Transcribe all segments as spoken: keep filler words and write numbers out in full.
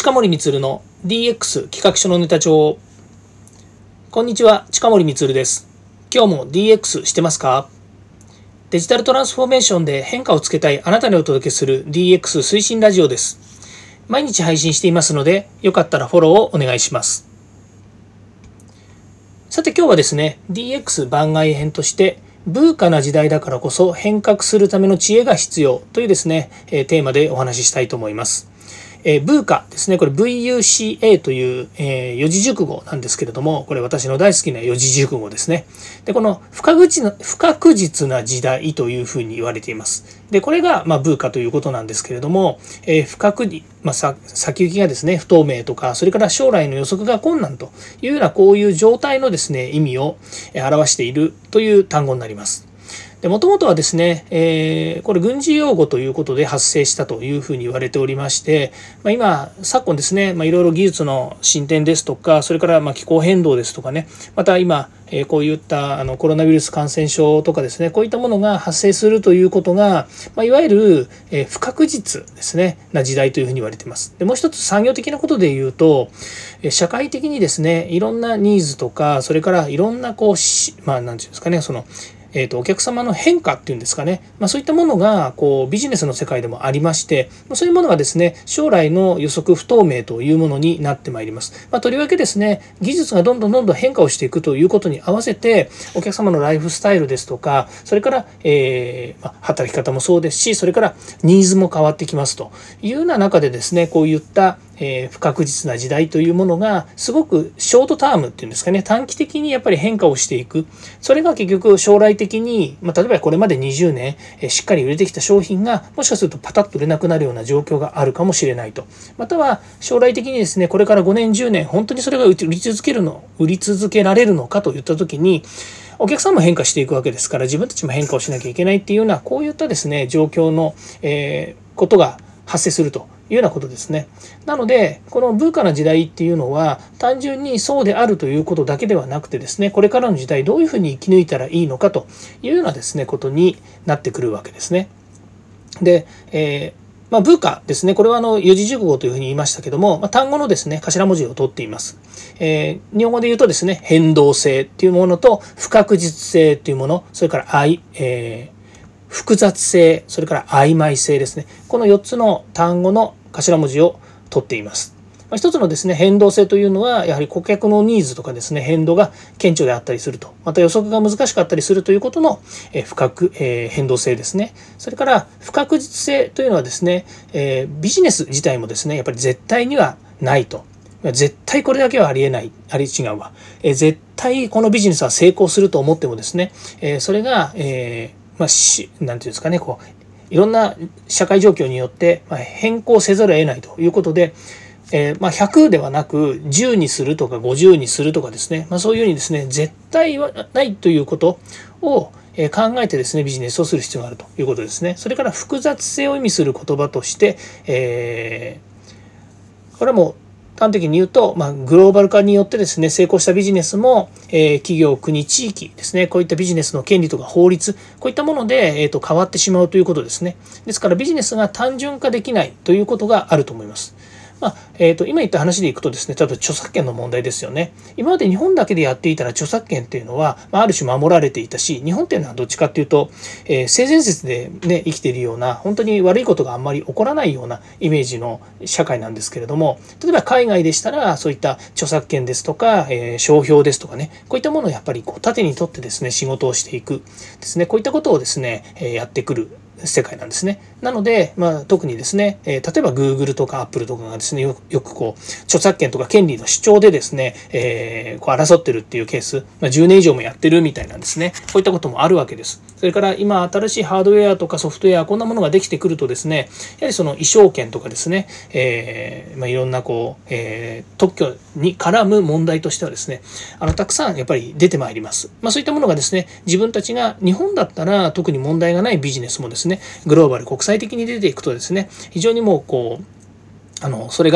近森光の ディーエックス 企画書のネタ帳。こんにちは、近森光です。今日も ディーエックス してますか？デジタルトランスフォーメーションで変化をつけたいあなたにお届けする ディーエックス 推進ラジオです。毎日配信していますので、よかったらフォローをお願いします。さて今日はですね、ディーエックス 番外編として、ブーカな時代だからこそ変革するための知恵が必要というですね、テーマでお話ししたいと思います。えー、ブーカですね。これ ブイユーシーエー という、えー、四字熟語なんですけれども、これ私の大好きな四字熟語ですね。で、この不確実な、不確実な時代というふうに言われています。で、これが、まあ、ブーカということなんですけれども、えー、不確実、まあ、さ先行きがですね、不透明とか、それから将来の予測が困難というようなこういう状態のですね、意味を表しているという単語になります。もともとはですね、えー、これ軍事用語ということで発生したというふうに言われておりまして、まあ、今昨今ですね、まあ、いろいろ技術の進展ですとか、それからまあ気候変動ですとかね、また今、えー、こういったあのコロナウイルス感染症とかですね、こういったものが発生するということが、まあ、いわゆる、えー、不確実ですねな時代というふうに言われています。でもう一つ産業的なことで言うと、社会的にですね、いろんなニーズとか、それからいろんなこうまあ何て言うんですかね、そのえー、とお客様の変化っていうんですかね、まあ、そういったものがこうビジネスの世界でもありまして、そういうものがですね、将来の予測不透明というものになってまいります。まあ、とりわけですね、技術がどんどんどんどん変化をしていくということに合わせて、お客様のライフスタイルですとか、それから、えーまあ、働き方もそうですし、それからニーズも変わってきますというような中でですね、こういったえー、不確実な時代というものがすごくショートタームっていうんですかね、短期的にやっぱり変化をしていく。それが結局将来的に、まあ、例えばこれまでにじゅうねん、えー、しっかり売れてきた商品がもしかするとパタッと売れなくなるような状況があるかもしれないと。または将来的にですね、これからごねんじゅうねん本当にそれが売り続けるの売り続けられるのかといった時に、お客さんも変化していくわけですから、自分たちも変化をしなきゃいけないっていうようなこういったですね状況の、えー、ことが発生するというようなことですね。なのでこのブーカな時代っていうのは単純にそうであるということだけではなくてですね、これからの時代どういうふうに生き抜いたらいいのかというようなですねことになってくるわけですね。で、えーまあ、ブーカですね。これはあの四字熟語というふうに言いましたけども、まあ、単語のですね頭文字を取っています。えー、日本語で言うとですね、変動性っていうものと不確実性というもの、それから愛、えー複雑性、それから曖昧性ですね。このよっつの単語の頭文字を取っています。一つのですね、変動性というのは、やはり顧客のニーズとかですね、変動が顕著であったりすると。また予測が難しかったりするということの、えー、不確、えー、変動性ですね。それから不確実性というのはですね、えー、ビジネス自体もですね、やっぱり絶対にはないと。絶対これだけはありえない。あり違うわ。えー、絶対このビジネスは成功すると思ってもですね、えー、それが、えーまあ、しなんていうんですかね、こういろんな社会状況によって変更せざるを得ないということで、えーまあ、ひゃくではなくじゅうにするとかごじゅうにするとかですね、まあ、そういうふうにですね絶対はないということを考えてですねビジネスをする必要があるということですね。それから複雑性を意味する言葉として、えー、これはもう端的に言うと、まあ、グローバル化によってですね成功したビジネスも、えー、企業、国、地域ですね、こういったビジネスの権利とか法律、こういったもので、えー、と変わってしまうということですね。ですからビジネスが単純化できないということがあると思います。まあえー、と今言った話でいくとですね、例えば著作権の問題ですよね。今まで日本だけでやっていたら著作権っていうのは、まあ、ある種守られていたし、日本っていうのはどっちかっていうと、えー、性善説で、ね、生きているような本当に悪いことがあんまり起こらないようなイメージの社会なんですけれども、例えば海外でしたらそういった著作権ですとか、えー、商標ですとかね、こういったものをやっぱりこう盾にとってですね仕事をしていくですね、こういったことをですね、えー、やってくる世界なんですね。なので、まあ、特にですね、えー、例えば Google とか Apple とかがですね、よく、よくこう著作権とか権利の主張でですね、えー、こう争ってるっていうケース、まあ、じゅうねん以上もやってるみたいなんですね。こういったこともあるわけです。それから今新しいハードウェアとかソフトウェア、こんなものができてくるとですね、やはりその衣装権とかですね、えーまあ、いろんなこう、えー、特許に絡む問題としてはですね、あのたくさんやっぱり出てまいります。まあ、そういったものがですね、自分たちが日本だったら特に問題がないビジネスもですね、グローバル国際的に出ていくとですね、非常にもうこうあのそれが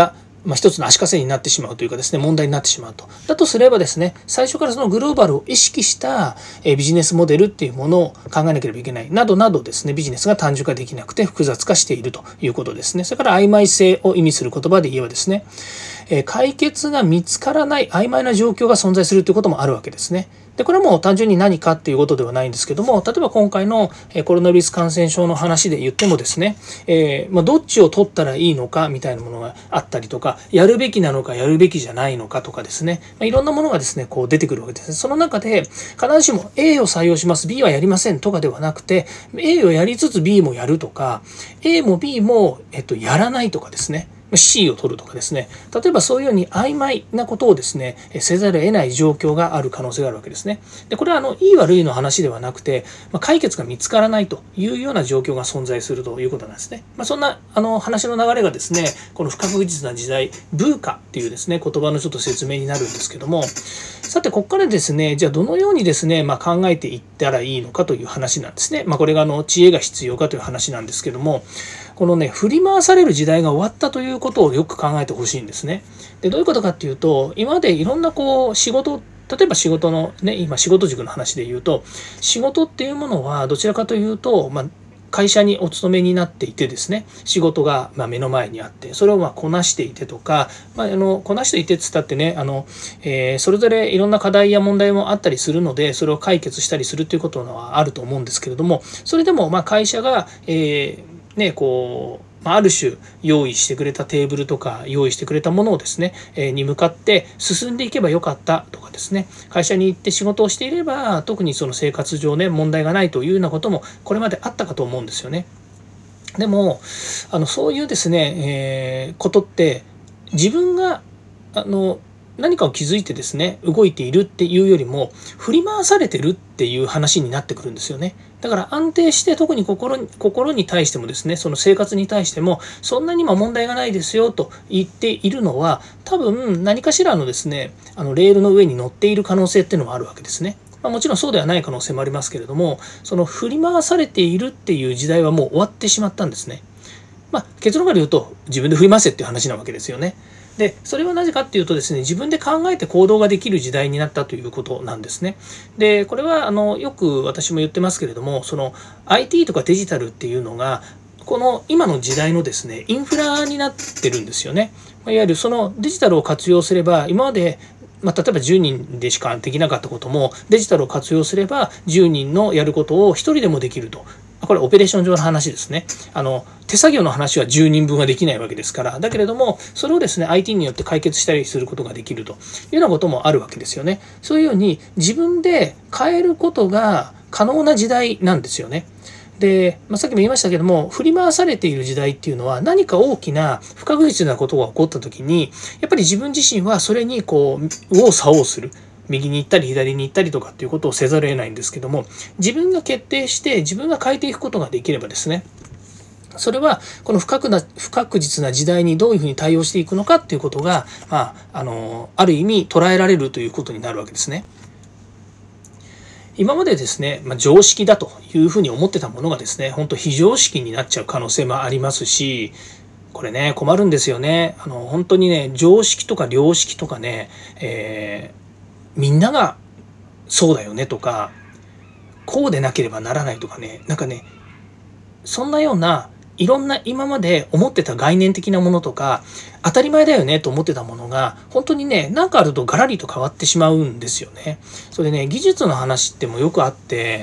まあ、一つの足かせになってしまうというかですね、問題になってしまうと。だとすればですね、最初からそのグローバルを意識したビジネスモデルっていうものを考えなければいけないなどなどですね、ビジネスが単純化できなくて複雑化しているということですね。それから曖昧性を意味する言葉で言えばですね、解決が見つからない曖昧な状況が存在するということもあるわけですね。でこれはもう単純に何かっていうことではないんですけども、例えば今回のコロナウイルス感染症の話で言ってもですね、えーまあ、どっちを取ったらいいのかみたいなものがあったりとか、やるべきなのかやるべきじゃないのかとかですね、まあ、いろんなものがですねこう出てくるわけですね。その中で必ずしも A を採用します B はやりませんとかではなくて、 A をやりつつ B もやるとか、 A も B も、えっと、やらないとかですね、C を取るとかですね、例えばそういうように曖昧なことをですねせざるを得ない状況がある可能性があるわけですね。でこれはあのいい悪いの話ではなくて、まあ、解決が見つからないというような状況が存在するということなんですね。まあ、そんなあの話の流れがですね、この不確実な時代、ブーカっていうですね言葉のちょっと説明になるんですけども、さてここからですね、じゃあどのようにですね、まあ、考えていったらいいのかという話なんですね。まあ、これがあの知恵が必要かという話なんですけども、このね振り回される時代が終わったということをよく考えてほしいんですね。でどういうことかっていうと、今までいろんなこう仕事、例えば仕事のね、今仕事軸の話で言うと、仕事っていうものはどちらかというと、まあ会社にお勤めになっていてですね、仕事がま目の前にあって、それをまこなしていてとか、まあ、あのこなしていてっつったってね、あの、えー、それぞれいろんな課題や問題もあったりするので、それを解決したりするということはあると思うんですけれども、それでもまあ会社が、えーね、こうある種用意してくれたテーブルとか用意してくれたものをですね、えー、に向かって進んでいけばよかったとかですね、会社に行って仕事をしていれば特にその生活上ね問題がないというようなこともこれまであったかと思うんですよね。でもあのそういうですね、えー、ことって自分があの何かを気づいてですね動いているっていうよりも振り回されてるっていう話になってくるんですよね。だから安定して、特に心に心に対してもですね、その生活に対してもそんなにも問題がないですよと言っているのは、多分何かしらのですねあのレールの上に乗っている可能性っていうのもあるわけですね。まあ、もちろんそうではない可能性もありますけれども、その振り回されているっていう時代はもう終わってしまったんですね。まあ、結論から言うと自分で振り回せっていう話なわけですよね。でそれはなぜかっていうとですね、自分で考えて行動ができる時代になったということなんですね。でこれはあのよく私も言ってますけれども、その アイティー とかデジタルっていうのがこの今の時代のですねインフラになってるんですよね。いわゆるそのデジタルを活用すれば、今までまあ、例えばじゅうにんでしかできなかったこともデジタルを活用すればじゅうにんのやることをひとりでもできると。これオペレーション上の話ですね。あの手作業の話はじゅうにんぶんはできないわけですから、だけれどもそれをですね アイティー によって解決したりすることができるというようなこともあるわけですよね。そういうように自分で変えることが可能な時代なんですよね。で、まあ、さっきも言いましたけども、振り回されている時代っていうのは、何か大きな不確実なことが起こった時にやっぱり自分自身はそれにこう右往左往する、右に行ったり左に行ったりとかっていうことをせざるを得ないんですけども、自分が決定して自分が変えていくことができればですね、それはこの不確な不確実な時代にどういうふうに対応していくのかっていうことが、まあ、あのある意味捉えられるということになるわけですね。今までですね、まあ、常識だというふうに思ってたものがですね、本当非常識になっちゃう可能性もありますし、これね困るんですよね。あの本当にね、常識とか良識とかね、えー、みんながそうだよねとか、こうでなければならないとかね、なんかね、そんなようないろんな今まで思ってた概念的なものとか、当たり前だよねと思ってたものが本当にね、何かあるとガラリと変わってしまうんですよね。それね、技術の話ってもよくあって、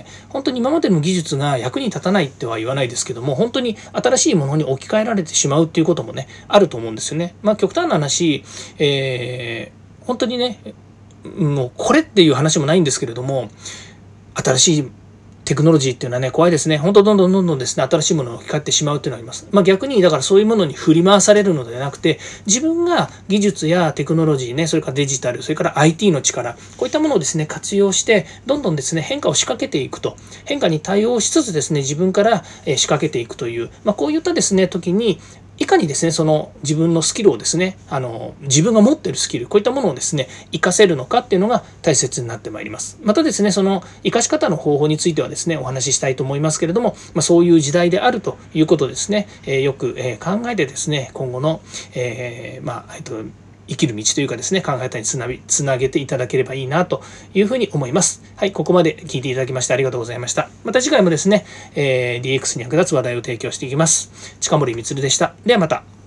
本当に今までの技術が役に立たないっては言わないですけども、本当に新しいものに置き換えられてしまうっていうこともねあると思うんですよね。まあ極端な話、えー、本当にね、もうこれっていう話もないんですけれども、新しいテクノロジーっていうのはね怖いですね。本当どんどんどんどんですね新しいものを置き換えてしまうっていうのがあります。まあ逆にだからそういうものに振り回されるのではなくて、自分が技術やテクノロジーね、それからデジタル、それから アイティー の力、こういったものをですね活用してどんどんですね変化を仕掛けていくと、変化に対応しつつですね自分から仕掛けていくという、まあこういったですね時にいかにですね、その自分のスキルをですね、あの自分が持っているスキル、こういったものをですね、活かせるのかっていうのが大切になってまいります。またですね、その活かし方の方法についてはですね、お話ししたいと思いますけれども、まあ、そういう時代であるということですね、えー、よく考えてですね、今後の、えー、まあ、えっと、生きる道というかですね、考え方につなびつなげていただければいいなというふうに思います。はい、ここまで聞いていただきましてありがとうございました。また次回もですね、えー、ディーエックス に役立つ話題を提供していきます。近森光でした。ではまた。